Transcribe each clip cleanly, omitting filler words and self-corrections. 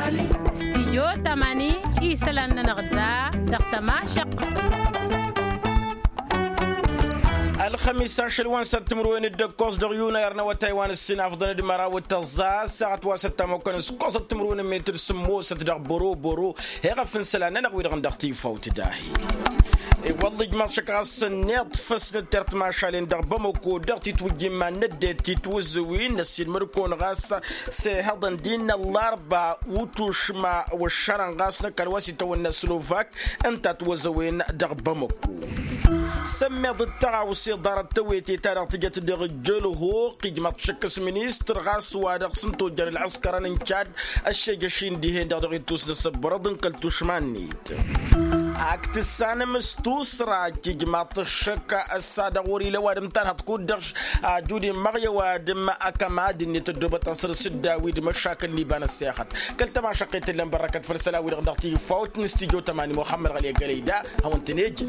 استيجو تماني إيسلان نغدا دقتما شق الخميس 10 سبتمبر الدكوس دغيونا يرنا وتايوان السنة أفضل دمارا والتغزا ساعة وستة موكن سكوس التمرون متر سمو ستدغ برو هيغا فنسلانا نغوي دغن دغتي فوت داهي والله جمع شكاس نيط فسن ترت ما شالين دغبمكو دغتي توجي ما ندتي توزوين نسيل مركون غاس سيهضن دين الاربع وتوشما والشرن غاسنا كالواسي تو السلوفاك انت توزوين دغبمكو سمي ضد تعاوسي دار التويتي تارا تجت الرجال هو قيمة شكس منيستر غاس وادق سنتو جر العسكر ننشاد الشجشين ديهن دغ توس نصبر ضنكل توشمانيت اكتسان مستوس راجي جماعة الشكا السادة وري لوادم تانها تكون دغش جودي مغيا وادم اكاماد اني تدوب تصر سداوي دي مشاكل ليبان السياحات كلت ما شقيت اللي مبركة فرسلاوي لغدغتي فوت نستيجو تماني محمد غالي قليدا هو انت نيجي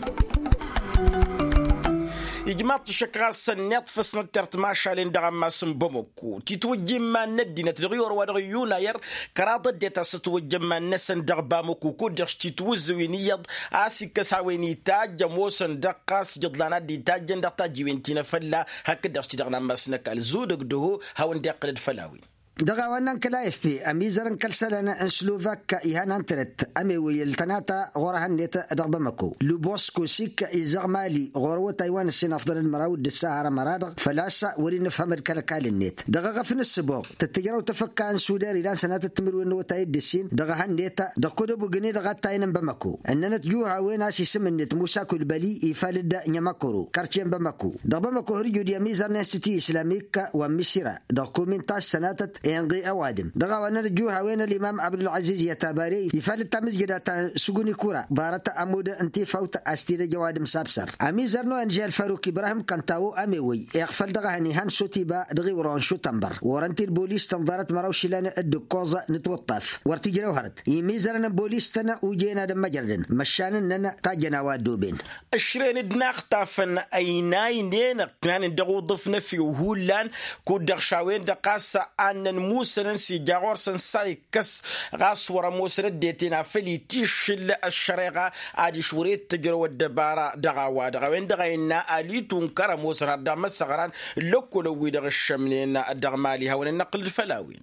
إجماع شكراس النت فسنة ترتماشا لندغم ما سنبمكو تتوجه ما ندي نتغيور ودغيونا ير كراضة ديتا ستوجه ما نسن دغبامكو كودرش تتوزوين يض آسي كساويني تاج موسن دقاس جدلانا دي تاج ندقتا جيوينتين فلا هكدرش تدغنا ما سنك الزودك دهو هاون دقلد فلاوي دغا ونن كلايف في اميزرن كلسلنا ان سلوفاك ايهان ترت امي ويلتناتا غورهن نيت دغبمكو لوبوسكو سيك ازغمالي غورو تايوان السين افضل المراود السهره مراد فلاسا وري نفهم الكلكال النيت دغا غفن السبوق تتجرو تفكا ان سوداري الى سنات التمر ونو تايد السين دغا هنيتا دقودو بغني دغا تاين بمكو اننا تجوها وين اسي سمنت موسى كلبلي يفالد نيماكورو كارتيان بمكو دغبمكو ريو دي اميزرن انستيتي اسلاميك ومسيرا دغكومنتاس سناتت ينقي أوادم دغا ونرجوها وين الإمام عبد العزيز يتاباري يفعل مسجد سجوني كورة دارت أمود أنتي فوت أستيل جوادم سابسر أمي زرنو أنجيل فاروق إبراهيم كنتاو أميوي يغفل دغا هني هان سوتيبا دغي ورانشو تنبر ورنتي البوليس تنظرت مراوشي لنا الدكوزة نتوطف ورتي جلوهرت يمي زرنا بوليس تنا وجينا دم مجردن مشان إننا تاجنا وادوبين الشرين دناخ تافن أيناي نين كان دغو ضفنا في وهولان كودر شاوين دقاسة أن موسى سي جاور سنساي كس غاس ورا موسى ديتنا فلي تيشل الشريعه ادي شوريت تجرو الدبارة دغا وين دغينا الي تنكر موسى دام صغران لوكلو دغ الشملين دغمالي هون النقل الفلاوي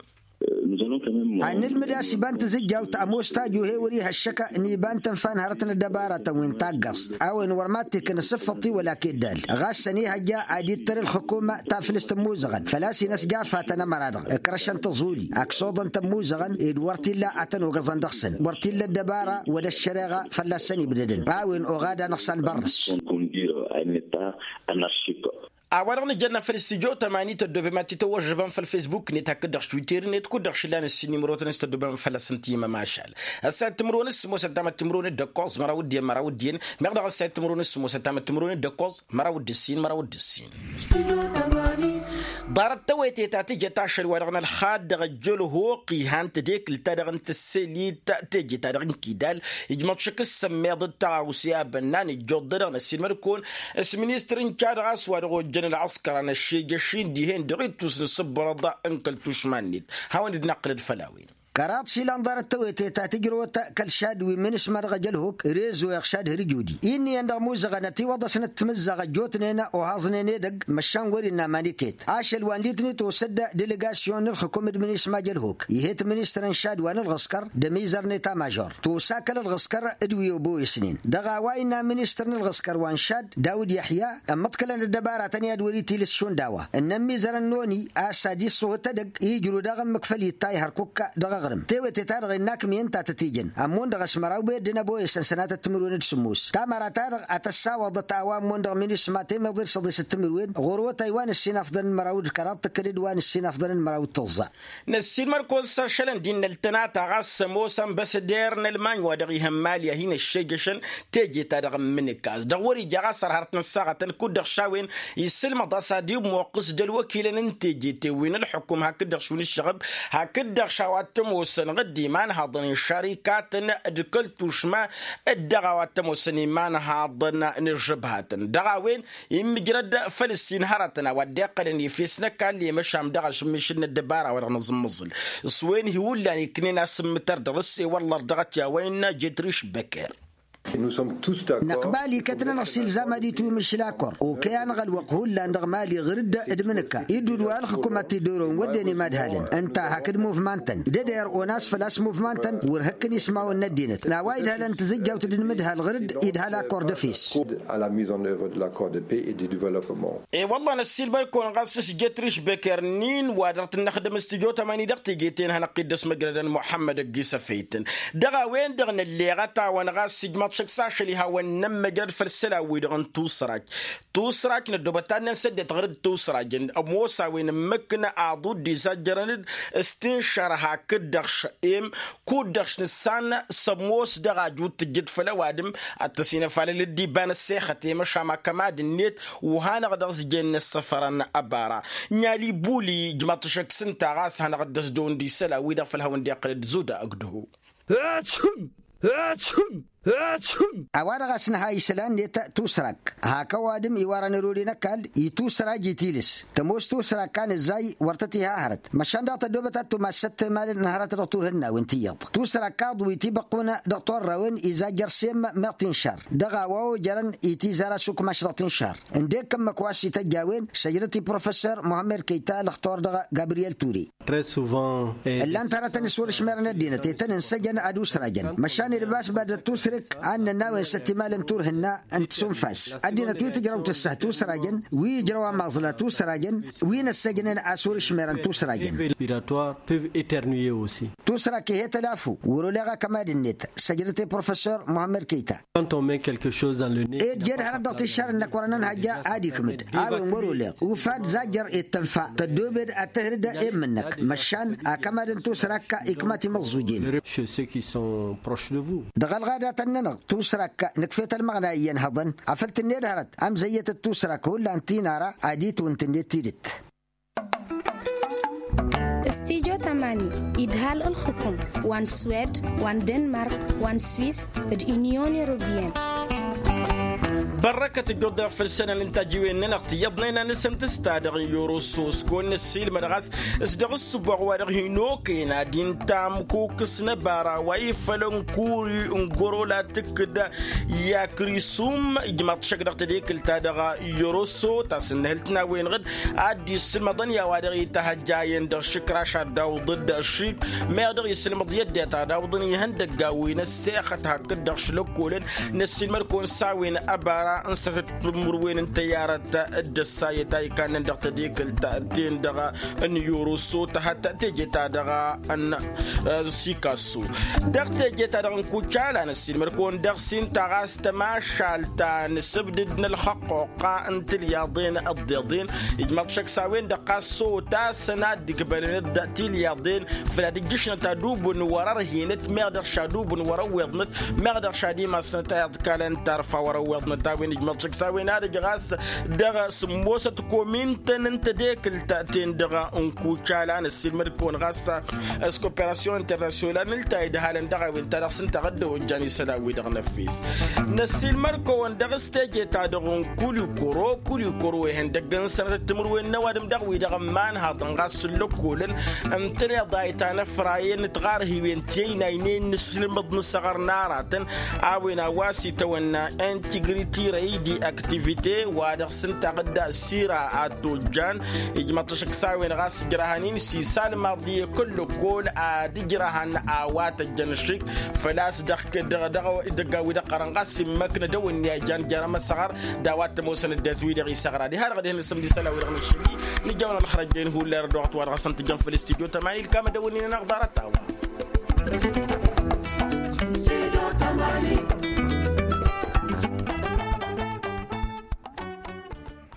عن المداسي بانت زجاو تأموس تاجو هي وريها الشكا اني بانت فان هرتنا دبارة وين تاقصت او ان ورماتي كان صفتي ولا كيدال غاسني هجا عديد تر الحكومة تافلس تموزغن فلاسي ناس جافاتنا مرادغ اكرشان تزولي اكسوضا تموزغن ادورتي لا اتن وغزان دخسن ورتي لا الدبارة ولا الشريغة فلاسني بددن او ان اغادا نقصان برس أولا جنا في الاستديو تماني تدوب ما تتوجبان في الفيسبوك نتأكد تويتر نتكد شلان السني مرات نستدوبان في السنتيمة ما شاء الله الساعة تمرون السمو ستام تمرون الدكوز مراودين مقدر الساعة تمرون السمو ستام تمرون الدكوز مراود السين دارت تويتي تاتي جتاشر ورغنا الخاد رجل هو قيهان تديك لتدغن تسليت تجي تدغن كيدال يجمع شك السميض التعاوسيا بنان الجودر نسيل مركون اسمينيسترين كاد غاس ورغو جن العسكر انا الشيجشين ديهن دغيتوس نصبر ضا انكل توشمانيت هاون نقل الفلاوين كرات شيلان دار التويتي تاتجرو كالشاد ومن اسمر غجلهوك ريزو يخشاد هرجودي إني عند موزغنتي وضسنا تمزغ جوتنينا وهازنيني دق مشان ورينا مانيكيت عاشل وان ليتني توسد ديليغاسيون الحكومة من اسم جلهوك يهيت منسترن شاد وان الغسكر دميزر نيتا ماجور توساكل الغسكر ادويو بو سنين دغا واينا منسترن الغسكر وان شاد داود يحيى امتكلن الدبارة تانية دوريتي للسون داوا انمي زرنوني اسادي صوت دق يجرو دغم مكفلي تاي هركوكا دغا تيوي تتارغ إنك مين تاتتيجن أمون دغش مراو بيدنا بوي سنسنات التمرون السموس تامر تارغ أتساوى ضد أوام من من اسمه تمر صديس التمرون غروة تايوان السين أفضل المراود كرات تكريد وان السين أفضل المراود توزع نسين مركوز شلن دين التنات غاس موسم بس دير نلمان ودغي هماليا هنا الشجشن تيجي تارغ من الكاز دوري جغاسر هرتنا الساعة كودر شاوين يسلم ضاسا ديب موقس دل وكيل ننتيجي توين الحكومة هكدر شون الشغب هكدر شوات تموسن غدي مان هاضن شركات دكلت وشما الدغوات تموسن مان هاضن نرجبهات دغاوين يمجرد فلسطين هرتنا ودقلني في سنكا اللي مشام دغش مشن الدبارة ورا نظم مزل سوين هيقول يعني كنينا سمتر درسي والله دغت يا وين جتريش بكر نقبالي كتنا نصيل زمالي تو مش لاكور وكان غلوق هولا نغمالي غرد ادمنكا يدو الحكومة تدورون ودني مدهالن انت هكد موفمانتن دير وناس فلاس موفمانتن ورهكن يسمعوا الندينت لا وايد هلن تزجاو تدن مدهال غرد يدها لاكور دفيس اي والله نسيل بالكون غاسس جتريش بكرنين وادرت نخدم استوديو 8 دقيقة جيتين هنا قدس مجرد محمد القيسة فيتن دغا وين دغن اللي غتا ونغاس شخصاش اللي هو نم مجرد فرسلا ويدغن توسراك ندوبتان نسد غرد توسراجن موسى وين مكنا اعضو دي سجرن استنشار هكدخش ام كودخش نسان سموس دغاجو تجد فلا وادم التسين فال الدي بان السيختي مشى ما كماد النيت وهانا غدرس جن السفرن ابارا نيالي بولي جماعه شخصن تاغاس هانا غدس دون دي سلا ويدا فالهون دي قرد زودا اقدو أوارغ سنهاي سلان نيتا توسراك هاكا وادم يوارن رولي نكال يتوسراك يتيلس تموس توسراك كان ازاي ورتتيها هرت مشان داتا دوبتا توما ست مال نهارات دكتورهن وانتيض توسراك كاد ويتيبقونا دكتور راون إذا جرسيم مرتين شهر دغا واو جرن يتي زارا سوك مشرطين شهر انديك كم مكواسي تجاوين سجلتي بروفيسور محمد كيتا الاختار دغا جابرييل توري اللي انت راتن سور شمرنا دينا تيتن انسجن ادوس راجن مشان الباس بعد توسرك أن الناوي ستمال تورهن أنت سنفاس أدينا تويتجرو تسهتو سراجن ويجروا معزلاتو سراجن وين السجن عسور شمرن تو سراجن تو سراكي هي تلافو ورولغا كمال النت سجلتي بروفيسور محمد كيتا جير هردت الشهر انك ورنا هجا عادي كمد عاون ورولغ وفاد زاجر التنفع تدوبد التهرد منك مشان كمال تو سراكا إكماتي مغزوجين دغل غادا تنن توسراك نكفيت المغنى ينهضن عفلت النيل هرت أم زيت التوسراك ولا أنتي نارا عديت وانتنيت تيدت استيجو تماني إدهال الحكم وان سويد وان دنمارك وان سويس اليونيون يوروبيان بركة الجودة في السنة الانتاجية ننقطي يضنينا نسم تستادغ يوروسوس كون السيل مدغاس اسدغ السبوع ودغ هنوكينا دين تام كوكس نبارا ويفلن كوري انقرو لا تكدا يا كريسوم اجمع تشكدغ تديك التادغ يوروسو تاسنهلتنا وين غد عادي السلم ضنيا وادغ يتهجاين دغ شكرا شاداو ضد الشيك ما يدغ يسلم ضيادة تاداو ضني هندق قاوين السيخة هكدغ شلوكولن نسيل مركون ساوين أبارا انستفت مروين التيارة الدساية تاي كان ندق تديك التأتين دغا ان يوروسو تحت تيجي تادغا ان سيكاسو دغ تيجي تادغا نكوشالا نسيل مركون دغ سين تغاس تماشالتا نسبددن الحقوقا انت الياضين الضيضين اجمال شك ساوين دقاسو تاسنا ديك بالين داتي الياضين فلا ديجيشنا تادوبن ورا رهينت مغدر شادوبن ورا ويضنت مغدر شادي ما سنتايض كالن تارفا ورا ويضنت تاوين اجمال شك ساوين هذا جغاس دغا سموسة كومينتن انت ديك التأتين دغا انكوشالا نسيل مركون غاسا اسكوبيراسيون انترناسيونال نلتايد هالن دغا وين تارسن تغدو جاني سلاوي دغا نفيس نسيل مركون دغا ستيجي تادغون كوليو كورو هن دغن سنة تمروين نوادم دغوي دغا مان هاتن غاس اللوكولن امتريا دايتانا فراين تغار هيوين تيناينين نسيل مدن صغر ناراتن عاوين واسي تونا انتجريتي رايدي اكتيفيتي وادغ سنتا غدا سيرا اتوجان اجمع تشك ساوين غاس جراهانين سي سال ماضي كل كول ادي جراهان اوات الجنشيك فلاس دغاوي دقران غاس مكن دون يا جان جرام الصغر داوات موسن الدتوي دغي صغر دي هذا غادي نسم دي سلاوي رغم الشبي نجاونا الخرجين هو اللي ردوت وار غسنت جنب في الاستوديو 8 الكام دوني نغدار التاوا